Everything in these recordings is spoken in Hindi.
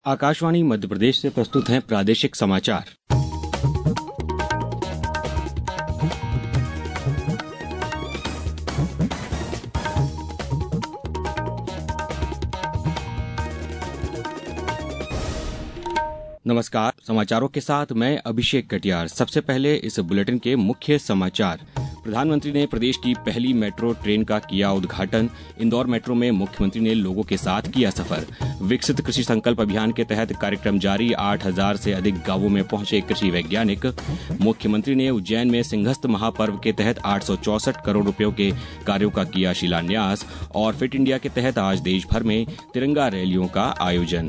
आकाशवाणी मध्य प्रदेश से प्रस्तुत हैं प्रादेशिक समाचार। नमस्कार, समाचारों के साथ मैं अभिषेक कटियार। सबसे पहले इस बुलेटिन के मुख्य समाचार। प्रधानमंत्री ने प्रदेश की पहली मेट्रो ट्रेन का किया उद्घाटन। इंदौर मेट्रो में मुख्यमंत्री ने लोगों के साथ किया सफर। विकसित कृषि संकल्प अभियान के तहत कार्यक्रम जारी। 8,000 से अधिक गांवों में पहुंचे कृषि वैज्ञानिक। मुख्यमंत्री ने उज्जैन में सिंहस्थ महापर्व के तहत 864 करोड़ रुपयों के कार्यों का किया शिलान्यास। और फिट इंडिया के तहत आज देश भर में तिरंगा रैलियों का आयोजन।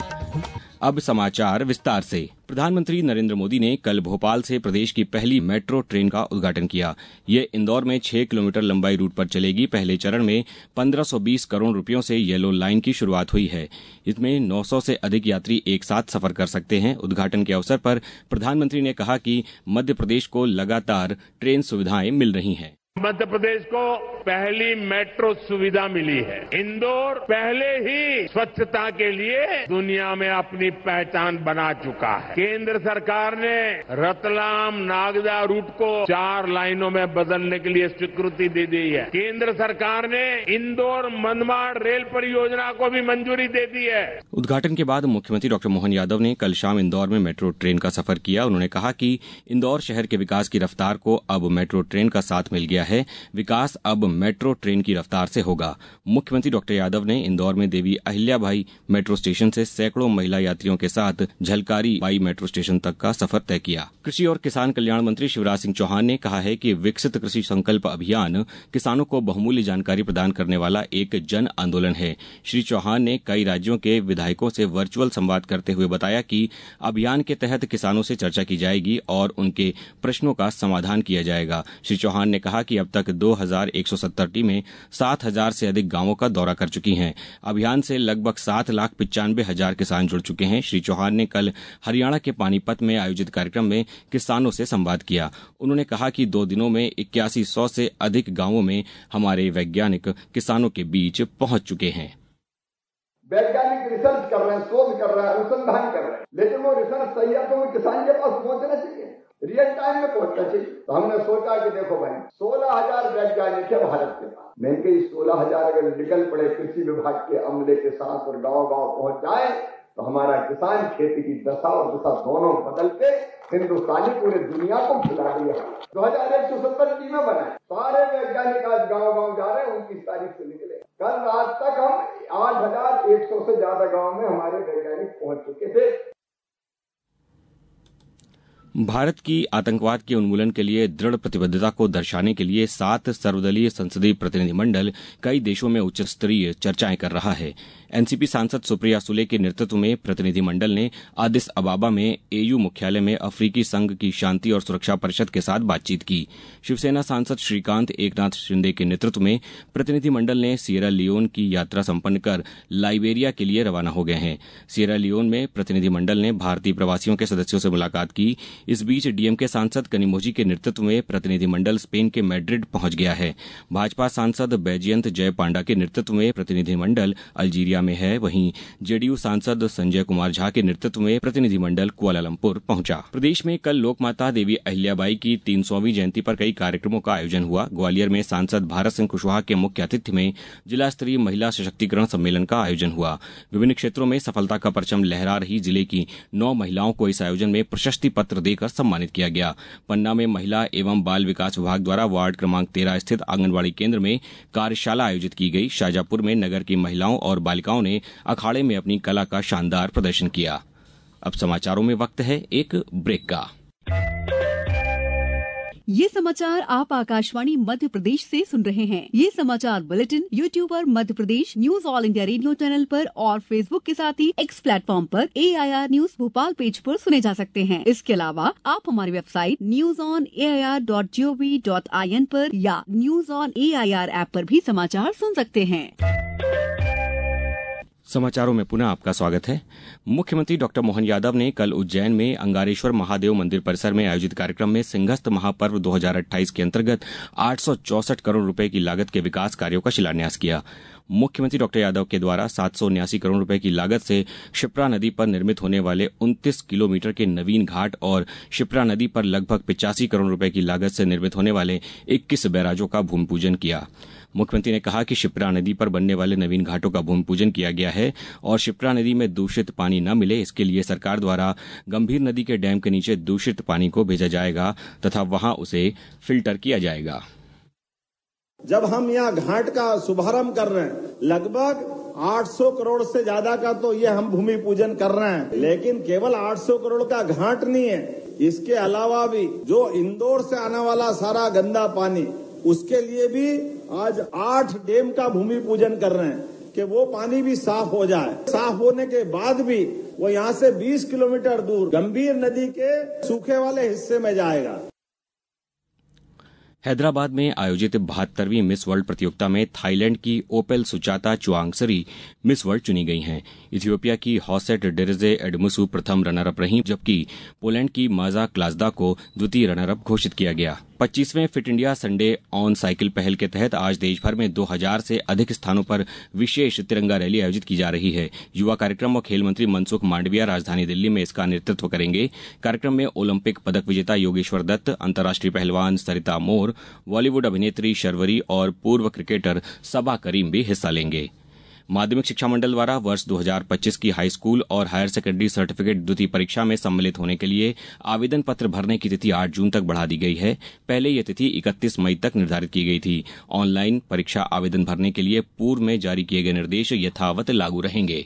अब समाचार विस्तार से। प्रधानमंत्री नरेंद्र मोदी ने कल भोपाल से प्रदेश की पहली मेट्रो ट्रेन का उद्घाटन किया। ये इंदौर में 6 किलोमीटर लंबाई रूट पर चलेगी। पहले चरण में 1520 करोड़ रुपयों से येलो लाइन की शुरुआत हुई है। इसमें 900 से अधिक यात्री एक साथ सफर कर सकते हैं। उद्घाटन के अवसर पर प्रधानमंत्री ने कहा कि मध्य प्रदेश को लगातार ट्रेन सुविधाएं मिल रही हैं। मध्य प्रदेश को पहली मेट्रो सुविधा मिली है। इंदौर पहले ही स्वच्छता के लिए दुनिया में अपनी पहचान बना चुका है। केंद्र सरकार ने रतलाम नागदा रूट को 4 लाइनों में बदलने के लिए स्वीकृति दे दी है। केंद्र सरकार ने इंदौर मनमाड़ रेल परियोजना को भी मंजूरी दे दी है। उद्घाटन के बाद मुख्यमंत्री डॉक्टर मोहन यादव ने कल शाम इंदौर में मेट्रो ट्रेन का सफर किया। उन्होंने कहा कि इंदौर शहर के विकास की रफ्तार को अब मेट्रो ट्रेन का साथ मिल गया है। विकास अब मेट्रो ट्रेन की रफ्तार से होगा। मुख्यमंत्री डॉक्टर यादव ने इंदौर में देवी अहिल्याबाई मेट्रो स्टेशन से सैकड़ों महिला यात्रियों के साथ झलकारी बाई मेट्रो स्टेशन तक का सफर तय किया। कृषि और किसान कल्याण मंत्री शिवराज सिंह चौहान ने कहा है कि विकसित कृषि संकल्प अभियान किसानों को बहुमूल्य जानकारी प्रदान करने वाला एक जन आंदोलन है। श्री चौहान ने कई राज्यों के विधायकों से वर्चुअल संवाद करते हुए बताया कि अभियान के तहत किसानों से चर्चा की जाएगी और उनके प्रश्नों का समाधान किया जाएगा। श्री चौहान ने कहा कि अब तक 2170 टीमें 7,000 से अधिक गांवों का दौरा कर चुकी हैं। अभियान से लगभग 7,95,000 किसान जुड़ चुके हैं। श्री चौहान ने कल हरियाणा के पानीपत में आयोजित कार्यक्रम में किसानों से संवाद किया। उन्होंने कहा कि 2 दिनों में 8100 से अधिक गांवों में हमारे वैज्ञानिक किसानों के बीच पहुंच चुके हैं। वैज्ञानिक रिसर्च कर रहे हैं, शोध कर रहे हैं, अनुसंधान कर रहे हैं, लेकिन वो रिसर्च सही है तो वो किसान के पास पहुंचना चाहिए, रियल टाइम में पहुंचना चाहिए। तो हमने सोचा कि देखो भाई 16,000 वैज्ञानिक है भारत के पास। मैंने कहा 16,000 अगर निकल पड़े कृषि विभाग के अमले के साथ और गांव गांव पहुंच जाए तो हमारा किसान खेती की दशा और दिशा दोनों बदल के हिंदुस्तानी पूरे दुनिया को खिला दिया। 2170 टीमें बनाए, सारे वैज्ञानिक आज गांव गांव जा रहे हैं। 29 तारीख से निकले। कल रात तक हम 8,100 से ज्यादा गांव में हमारे वैज्ञानिक पहुंच चुके थे। भारत की आतंकवाद के उन्मूलन के लिए दृढ़ प्रतिबद्धता को दर्शाने के लिए 7 सर्वदलीय संसदीय प्रतिनिधिमंडल कई देशों में उच्च स्तरीय चर्चाएं कर रहा है। एनसीपी सांसद सुप्रिया सुले के नेतृत्व में प्रतिनिधिमंडल ने अदिस अबाबा में एयू मुख्यालय में अफ्रीकी संघ की शांति और सुरक्षा परिषद के साथ बातचीत की। शिवसेना सांसद श्रीकांत एकनाथ शिंदे के नेतृत्व में प्रतिनिधिमंडल ने सिएरा लियोन की यात्रा संपन्न कर लाइबेरिया के लिए रवाना हो गए हैं। सिएरा लियोन में प्रतिनिधिमंडल ने भारतीय प्रवासियों के सदस्यों से मुलाकात की। इस बीच डीएमके सांसद कनिमोझी के नेतृत्व में प्रतिनिधिमंडल स्पेन के मैड्रिड पहुंच गया है। भाजपा सांसद बैजयंत जय पांडा के नेतृत्व में प्रतिनिधिमंडल अल्जीरिया में है। वहीं जेडीयू सांसद संजय कुमार झा के नेतृत्व में प्रतिनिधिमंडल कुआलालंपुर पहुंचा। प्रदेश में कल लोकमाता देवी अहिल्याबाई की 300वीं जयंती पर कई कार्यक्रमों का आयोजन हुआ। ग्वालियर में सांसद भारत सिंह कुशवाहा के मुख्य आतिथ्य में जिला स्तरीय महिला सशक्तिकरण सम्मेलन का आयोजन हुआ। विभिन्न क्षेत्रों में सफलता का परचम लहरा रही जिले की 9 महिलाओं को इस आयोजन में प्रशस्ति पत्र देकर सम्मानित किया गया। पन्ना में महिला एवं बाल विकास विभाग द्वारा वार्ड क्रमांक 13 स्थित आंगनबाड़ी केंद्र में कार्यशाला आयोजित की गई। शाजापुर में नगर की महिलाओं और बालिकाओं ने अखाड़े में अपनी कला का शानदार प्रदर्शन किया। अब समाचारों में वक्त है एक ब्रेक का। ये समाचार आप आकाशवाणी मध्य प्रदेश से सुन रहे हैं। ये समाचार बुलेटिन YouTube पर Madhya Pradesh news all India radio channel पर और फेसबुक के साथ ही एक्स प्लेटफॉर्म पर AIR न्यूज भोपाल पेज पर सुने जा सकते हैं। इसके अलावा आप हमारी वेबसाइट newsonair.gov.in पर या न्यूज ऑन AIR ऐप पर भी समाचार सुन सकते हैं। समाचारों में पुनः आपका स्वागत है। मुख्यमंत्री डॉक्टर मोहन यादव ने कल उज्जैन में अंगारेश्वर महादेव मंदिर परिसर में आयोजित कार्यक्रम में सिंहस्थ महापर्व 2028 के अंतर्गत 864 करोड़ रुपए की लागत के विकास कार्यों का शिलान्यास किया। मुख्यमंत्री डॉक्टर यादव के द्वारा 779 करोड़ रुपए की लागत से क्षिप्रा नदी पर निर्मित होने वाले 29 किलोमीटर के नवीन घाट और क्षिप्रा नदी पर लगभग 85 करोड़ रुपए की लागत से निर्मित होने वाले 21 बैराजों का भूमि पूजन किया। मुख्यमंत्री ने कहा कि क्षिप्रा नदी पर बनने वाले नवीन घाटों का भूमि पूजन किया गया है और क्षिप्रा नदी में दूषित पानी न मिले, इसके लिए सरकार द्वारा गंभीर नदी के डैम के नीचे दूषित पानी को भेजा जाएगा तथा वहां उसे फिल्टर किया जाएगा। जब हम यहाँ घाट का शुभारंभ कर रहे हैं, लगभग 800 करोड़ से ज्यादा का तो ये हम भूमि पूजन कर रहे हैं, लेकिन केवल 800 करोड़ का घाट नहीं है, इसके अलावा भी जो इंदौर से आने वाला सारा गंदा पानी, उसके लिए भी आज 8 डैम का भूमि पूजन कर रहे हैं कि वो पानी भी साफ हो जाए। साफ होने के बाद भी वो यहाँ से 20 किलोमीटर दूर गंभीर नदी के सूखे वाले हिस्से में जाएगा। हैदराबाद में आयोजित 72वीं मिस वर्ल्ड प्रतियोगिता में थाईलैंड की Opal Suchata Chuangsri Miss World चुनी गई हैं। इथियोपिया की हॉसेट डेरेजे एडमुसु प्रथम रनर अप रहीं, जबकि पोलैंड की माजा क्लाजदा को द्वितीय रनर अप घोषित किया गया। 25वें fit India Sunday on cycle पहल के तहत आज देश भर में 2000 से अधिक स्थानों पर विशेष तिरंगा रैली आयोजित की जा रही है। युवा कार्यक्रम और खेल मंत्री मनसुख मांडविया राजधानी दिल्ली में इसका नेतृत्व करेंगे। कार्यक्रम में ओलंपिक पदक विजेता योगेश्वर दत्त, अंतर्राष्ट्रीय पहलवान सरिता मोर, बॉलीवुड अभिनेत्री शर्वरी और पूर्व क्रिकेटर सबा करीम भी हिस्सा लेंगे। माध्यमिक शिक्षा मंडल द्वारा वर्ष 2025 की हाई स्कूल और हायर सेकेंडरी सर्टिफिकेट द्वितीय परीक्षा में सम्मिलित होने के लिए आवेदन पत्र भरने की तिथि 8 जून तक बढ़ा दी गई है। पहले यह तिथि 31 मई तक निर्धारित की गई थी। ऑनलाइन परीक्षा आवेदन भरने के लिए पूर्व में जारी किए गए निर्देश यथावत लागू रहेंगे।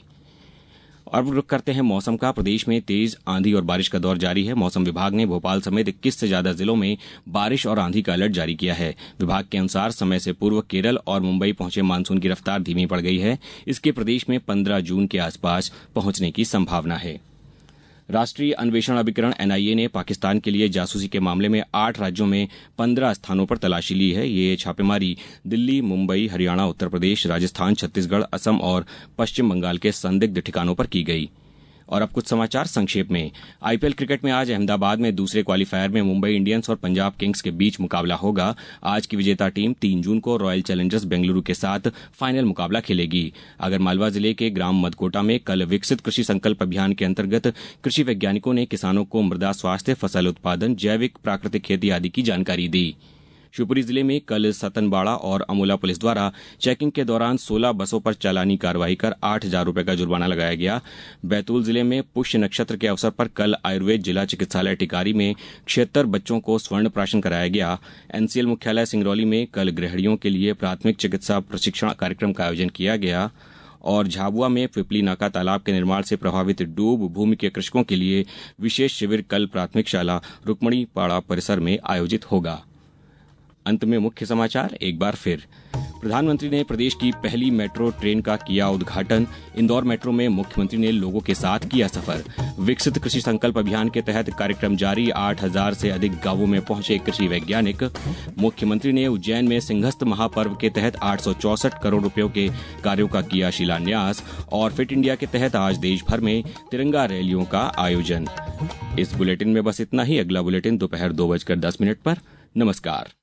और रुक करते हैं मौसम का। प्रदेश में तेज आंधी और बारिश का दौर जारी है। मौसम विभाग ने भोपाल समेत 21 से ज्यादा जिलों में बारिश और आंधी का अलर्ट जारी किया है। विभाग के अनुसार समय से पूर्व केरल और मुंबई पहुंचे मानसून की रफ्तार धीमी पड़ गई है। इसके प्रदेश में 15 जून के आसपास पहुंचने की संभावना है। राष्ट्रीय अन्वेषण अभिकरण एनआईए ने पाकिस्तान के लिए जासूसी के मामले में 8 राज्यों में 15 स्थानों पर तलाशी ली है। ये छापेमारी दिल्ली, मुंबई, हरियाणा, उत्तर प्रदेश, राजस्थान, छत्तीसगढ़, असम और पश्चिम बंगाल के संदिग्ध ठिकानों पर की गई। और अब कुछ समाचार संक्षेप में। आईपीएल क्रिकेट में आज अहमदाबाद में दूसरे क्वालीफायर में मुंबई इंडियंस और पंजाब किंग्स के बीच मुकाबला होगा। आज की विजेता टीम 3 जून को रॉयल चैलेंजर्स बेंगलुरु के साथ फाइनल मुकाबला खेलेगी। आगरमालवा जिले के ग्राम मदकोटा में कल विकसित कृषि संकल्प अभियान के अंतर्गत कृषि वैज्ञानिकों ने किसानों को मृदा स्वास्थ्य, फसल उत्पादन, जैविक प्राकृतिक खेती आदि की जानकारी दी। शिवपुरी जिले में कल सतनबाड़ा और अमोला पुलिस द्वारा चेकिंग के दौरान 16 बसों पर चालानी कार्रवाई कर 8,000 रुपए का जुर्माना लगाया गया। बैतूल जिले में पुष्य नक्षत्र के अवसर पर कल आयुर्वेद जिला चिकित्सालय टिकारी में 76 बच्चों को स्वर्ण प्राशन कराया गया। एनसीएल मुख्यालय सिंगरौली में कल गृहिणियों के लिए प्राथमिक चिकित्सा प्रशिक्षण कार्यक्रम का आयोजन किया गया। और झाबुआ में पिपली नाका तालाब के निर्माण से प्रभावित डूब भूमि के कृषकों के लिए विशेष शिविर कल प्राथमिक शाला रुक्मणी पाड़ा परिसर में आयोजित होगा। अंत में मुख्य समाचार एक बार फिर। प्रधानमंत्री ने प्रदेश की पहली मेट्रो ट्रेन का किया उद्घाटन। इंदौर मेट्रो में मुख्यमंत्री ने लोगों के साथ किया सफर। विकसित कृषि संकल्प अभियान के तहत कार्यक्रम जारी, 8,000 से अधिक गांवों में पहुंचे कृषि वैज्ञानिक। मुख्यमंत्री ने उज्जैन में सिंहस्थ महापर्व के तहत 864 करोड़ रुपयों के कार्यों का किया शिलान्यास। और फिट इंडिया के तहत आज देश भर में तिरंगा रैलियों का आयोजन। इस बुलेटिन में बस इतना ही। अगला बुलेटिन दोपहर 2:10 पर। नमस्कार।